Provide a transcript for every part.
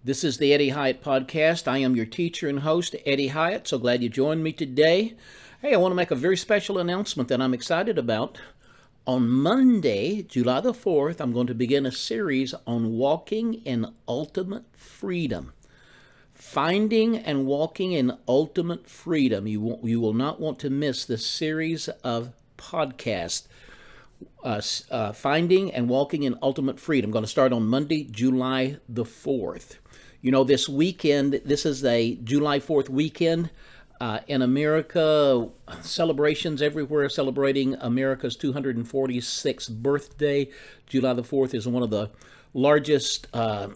This is the Eddie Hyatt Podcast. I am your teacher and host, Eddie Hyatt. So glad you joined me today. Hey, I want to make a very special announcement that I'm excited about. On Monday, July the 4th, I'm going to begin a series on walking in ultimate freedom. Finding and walking in ultimate freedom. You will not want to miss this series of podcasts. Finding and walking in ultimate freedom. I'm going to start on Monday, July the 4th. You know, this weekend, this is a July 4th weekend in America. Celebrations everywhere celebrating America's 246th birthday. July the 4th is one of the largest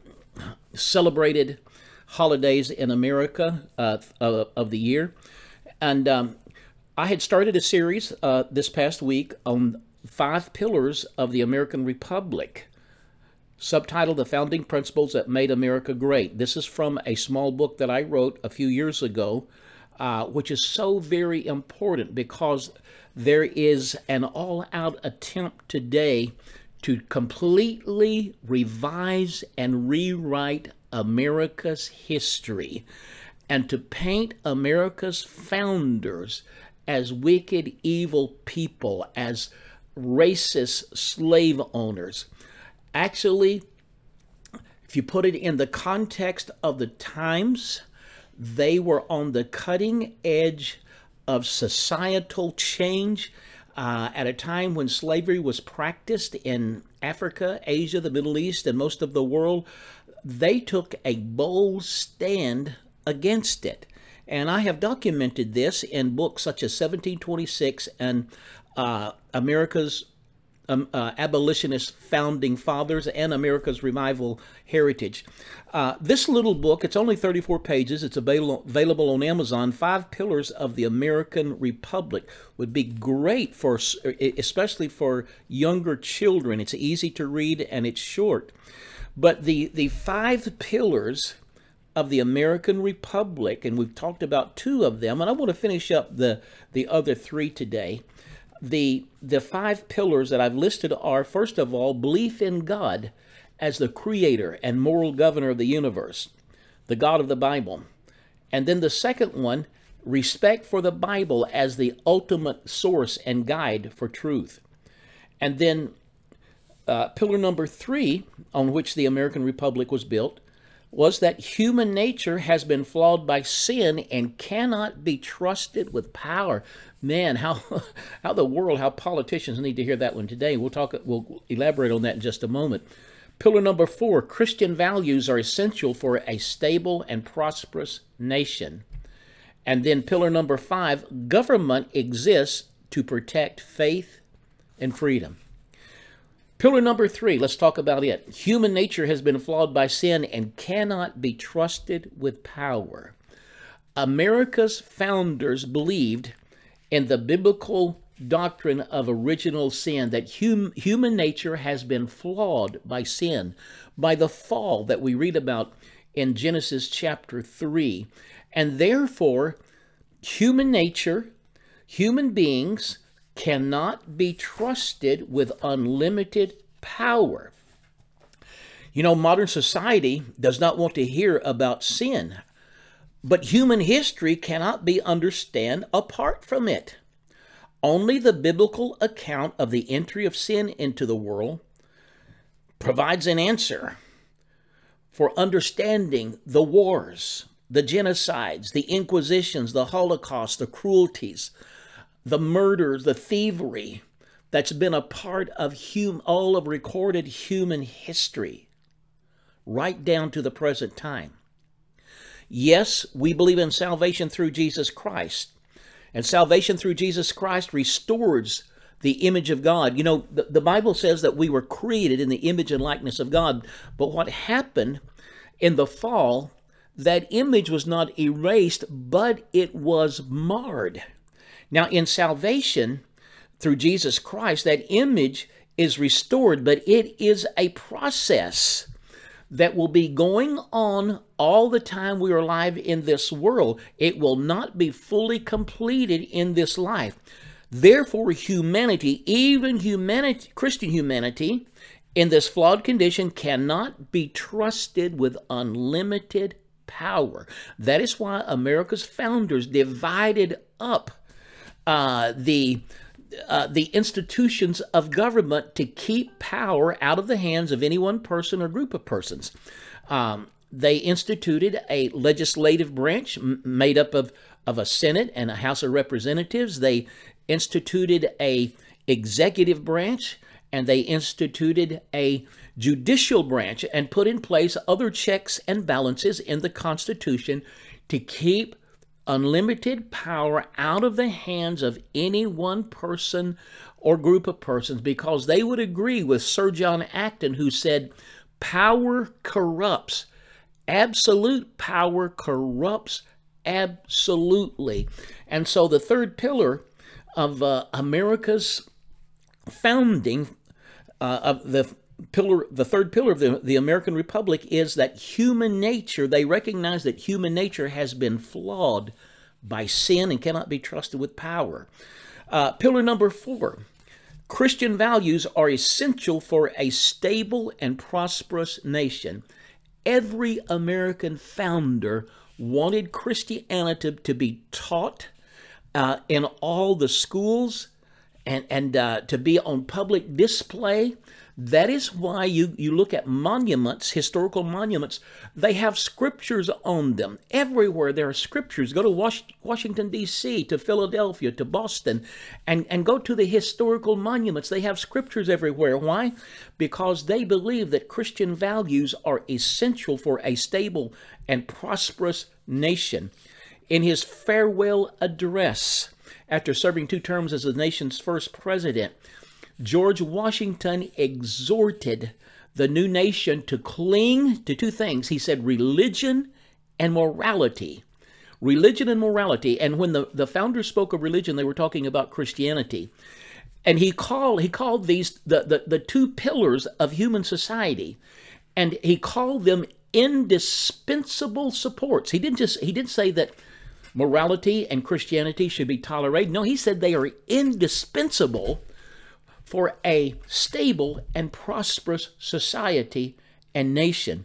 celebrated holidays in America of the year. And I had started a series this past week on 5 pillars of the American Republic, subtitled The Founding Principles That Made America Great. This is from a small book that I wrote a few years ago, which is so very important because there is an all-out attempt today to completely revise and rewrite America's history and to paint America's founders as wicked, evil people, as racist slave owners. Actually, if you put it in the context of the times, they were on the cutting edge of societal change at a time when slavery was practiced in Africa, Asia, the Middle East, and most of the world. They took a bold stand against it. And I have documented this in books such as 1726 and America's Abolitionist Founding Fathers and America's Revival Heritage. This little book, it's only 34 pages. It's available on Amazon. 5 Pillars of the American Republic would be great for, especially for younger children. It's easy to read and it's short. But the 5 pillars of the American Republic, and we've talked about 2 of them, and I want to finish up the other 3 today. The 5 pillars that I've listed are, first of all, belief in God as the creator and moral governor of the universe, the God of the Bible. And then the second one, respect for the Bible as the ultimate source and guide for truth. And then pillar number 3, on which the American Republic was built, was that human nature has been flawed by sin and cannot be trusted with power. Man, how politicians need to hear that one today. We'll elaborate on that in just a moment. Pillar number 4, Christian values are essential for a stable and prosperous nation. And then pillar number 5, government exists to protect faith and freedom. Pillar number 3, let's talk about it. Human nature has been flawed by sin and cannot be trusted with power. America's founders believed in the biblical doctrine of original sin, that human nature has been flawed by sin, by the fall that we read about in Genesis chapter 3. And therefore, human nature, human beings, cannot be trusted with unlimited power. You know, modern society does not want to hear about sin, but human history cannot be understood apart from it. Only the biblical account of the entry of sin into the world provides an answer for understanding the wars, the genocides, the inquisitions, the Holocaust, the cruelties, the murders, the thievery that's been a part of all of recorded human history, right down to the present time. Yes, we believe in salvation through Jesus Christ, and salvation through Jesus Christ restores the image of God. You know, the Bible says that we were created in the image and likeness of God, but what happened in the fall, that image was not erased, but it was marred. Now, in salvation, through Jesus Christ, that image is restored, but it is a process that will be going on all the time we are alive in this world. It will not be fully completed in this life. Therefore, humanity, even humanity, Christian humanity, in this flawed condition cannot be trusted with unlimited power. That is why America's founders divided up the institutions of government to keep power out of the hands of any one person or group of persons. They instituted a legislative branch made up of a Senate and a House of Representatives. They instituted a executive branch, and they instituted a judicial branch and put in place other checks and balances in the Constitution to keep unlimited power out of the hands of any one person or group of persons, because they would agree with Sir John Acton, who said, power corrupts. Absolute power corrupts absolutely. And so the third pillar of America's founding, the third pillar of the American Republic, is that human nature, they recognize that human nature has been flawed by sin and cannot be trusted with power. Pillar number 4, Christian values are essential for a stable and prosperous nation. Every American founder wanted Christianity to be taught in all the schools and to be on public display. That is why you look at monuments, historical monuments, they have scriptures on them. Everywhere there are scriptures. Go to Washington, D.C., to Philadelphia, to Boston, and go to the historical monuments. They have scriptures everywhere. Why? Because they believe that Christian values are essential for a stable and prosperous nation. In his farewell address, after serving 2 terms as the nation's first president, George Washington exhorted the new nation to cling to 2 things. He said religion and morality. Religion and morality. And when the founders spoke of religion, they were talking about Christianity. And he called these the 2 pillars of human society. And he called them indispensable supports. He didn't say that morality and Christianity should be tolerated. No, he said they are indispensable for a stable and prosperous society and nation.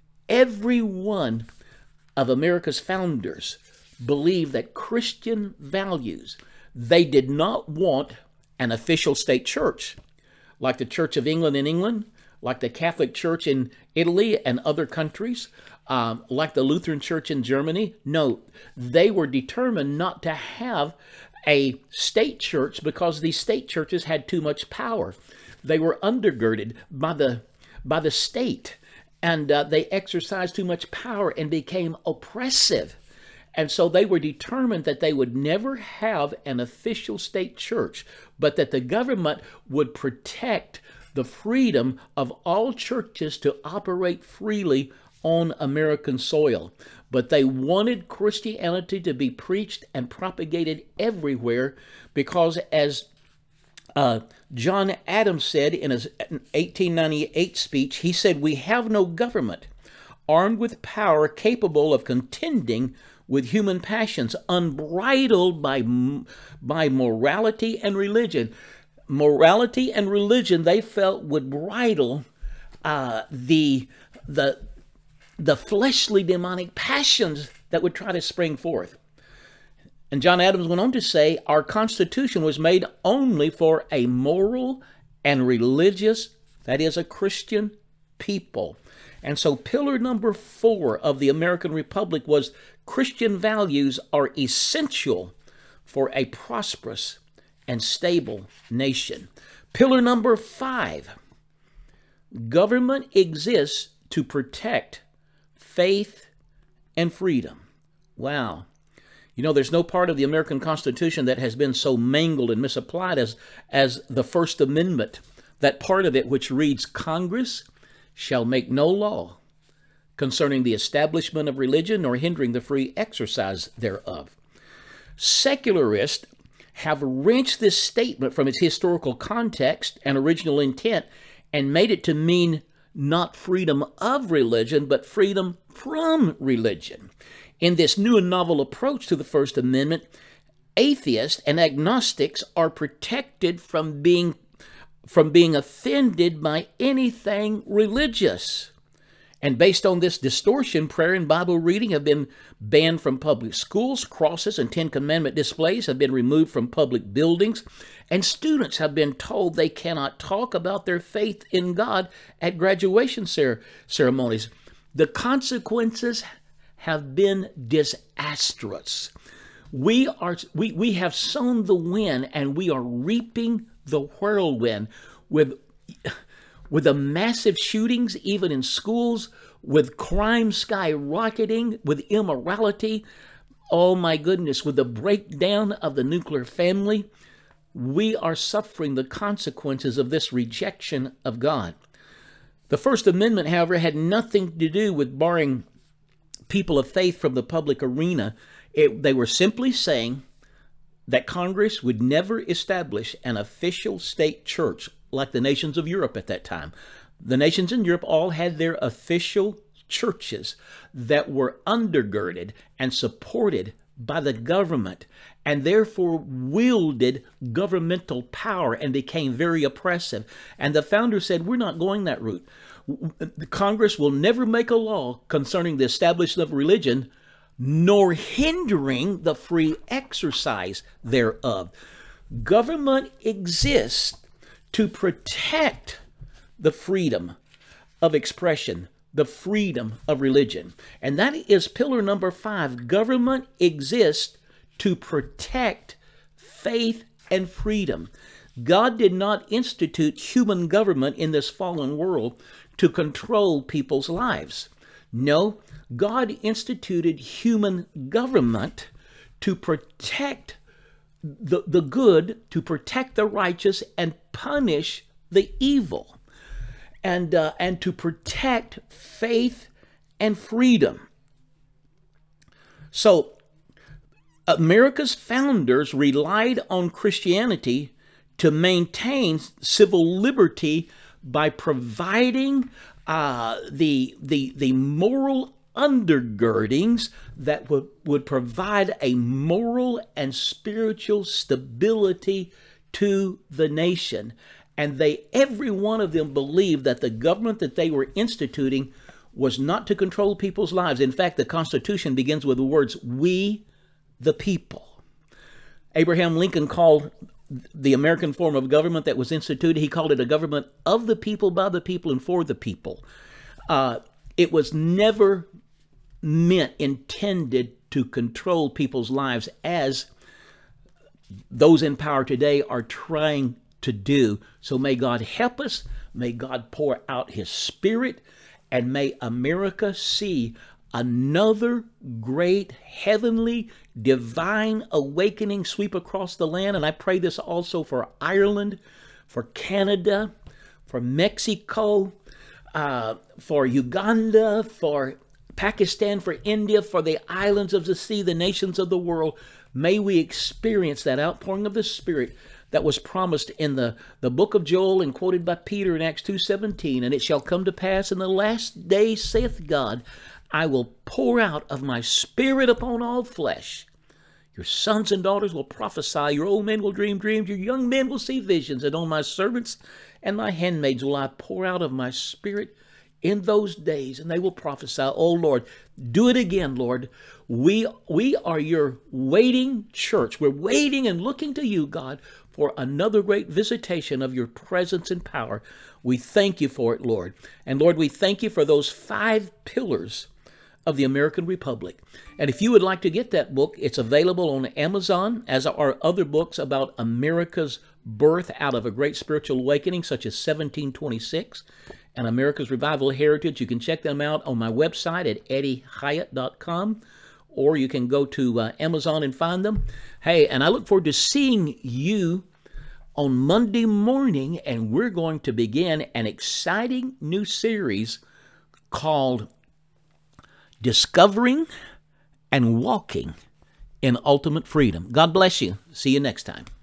Every one of America's founders believed that Christian values, they did not want an official state church like the Church of England in England, like the Catholic Church in Italy and other countries, like the Lutheran Church in Germany. No, they were determined not to have a state church because these state churches had too much power. They were undergirded by the state, and they exercised too much power and became oppressive. And so they were determined that they would never have an official state church, but that the government would protect the freedom of all churches to operate freely on American soil. But they wanted Christianity to be preached and propagated everywhere because, as John Adams said in his 1898 speech, he said, "We have no government armed with power capable of contending with human passions, unbridled by morality and religion." Morality and religion, they felt, would bridle the fleshly demonic passions that would try to spring forth. And John Adams went on to say, our Constitution was made only for a moral and religious, that is, a Christian people. And so pillar number 4 of the American Republic was Christian values are essential for a prosperous and stable nation. Pillar number 5, government exists to protect faith and freedom. Wow. You know, there's no part of the American Constitution that has been so mangled and misapplied as the First Amendment, that part of it which reads, Congress shall make no law concerning the establishment of religion or hindering the free exercise thereof. Secularists have wrenched this statement from its historical context and original intent and made it to mean not freedom of religion, but freedom from religion. In this new and novel approach to the First Amendment, atheists and agnostics are protected from being from being offended by anything religious. And based on this distortion, prayer and Bible reading have been banned from public schools. Crosses and Ten Commandment displays have been removed from public buildings. And students have been told they cannot talk about their faith in God at graduation ceremonies. The consequences have been disastrous. We have sown the wind, and we are reaping the whirlwind with the massive shootings, even in schools, with crime skyrocketing, with immorality. Oh my goodness, with the breakdown of the nuclear family, we are suffering the consequences of this rejection of God. The First Amendment, however, had nothing to do with barring people of faith from the public arena. They were simply saying that Congress would never establish an official state church like the nations of Europe at that time. The nations in Europe all had their official churches that were undergirded and supported by the government, and therefore wielded governmental power and became very oppressive. And the founder said, we're not going that route. Congress will never make a law concerning the establishment of religion, nor hindering the free exercise thereof. Government exists to protect the freedom of expression, the freedom of religion. And that is pillar number 5. Government exists to protect faith and freedom. God did not institute human government in this fallen world to control people's lives. No, God instituted human government to protect the good, to protect the righteous, and punish the evil, and to protect faith and freedom. So America's founders relied on Christianity to maintain civil liberty by providing the moral undergirdings that would provide a moral and spiritual stability to the nation. And every one of them believed that the government that they were instituting was not to control people's lives. In fact, the Constitution begins with the words, "We the people." Abraham Lincoln called the American form of government that was instituted, he called it a government of the people, by the people, and for the people. It was never intended to control people's lives as those in power today are trying to do. So may God help us. May God pour out his Spirit, and may America see another great heavenly divine awakening sweep across the land. And I pray this also for Ireland, for Canada, for Mexico, for Uganda, for Pakistan, for India, for the islands of the sea, the nations of the world. May we experience that outpouring of the Spirit that was promised in the book of Joel and quoted by Peter in Acts 2:17. And it shall come to pass in the last days, saith God, I will pour out of my Spirit upon all flesh. Your sons and daughters will prophesy, your old men will dream dreams, your young men will see visions, and on my servants and my handmaids will I pour out of my Spirit in those days, and they will prophesy. Oh Lord, do it again, Lord. We are your waiting church. We're waiting and looking to you, God, for another great visitation of your presence and power. We thank you for it, Lord. And Lord, we thank you for those 5 pillars of the American Republic. And if you would like to get that book, it's available on Amazon, as are other books about America's birth out of a great spiritual awakening, such as 1726 and America's Revival Heritage. You can check them out on my website at eddiehyatt.com, or you can go to Amazon and find them. Hey, and I look forward to seeing you on Monday morning, and we're going to begin an exciting new series called Discovering and Walking in Ultimate Freedom. God bless you. See you next time.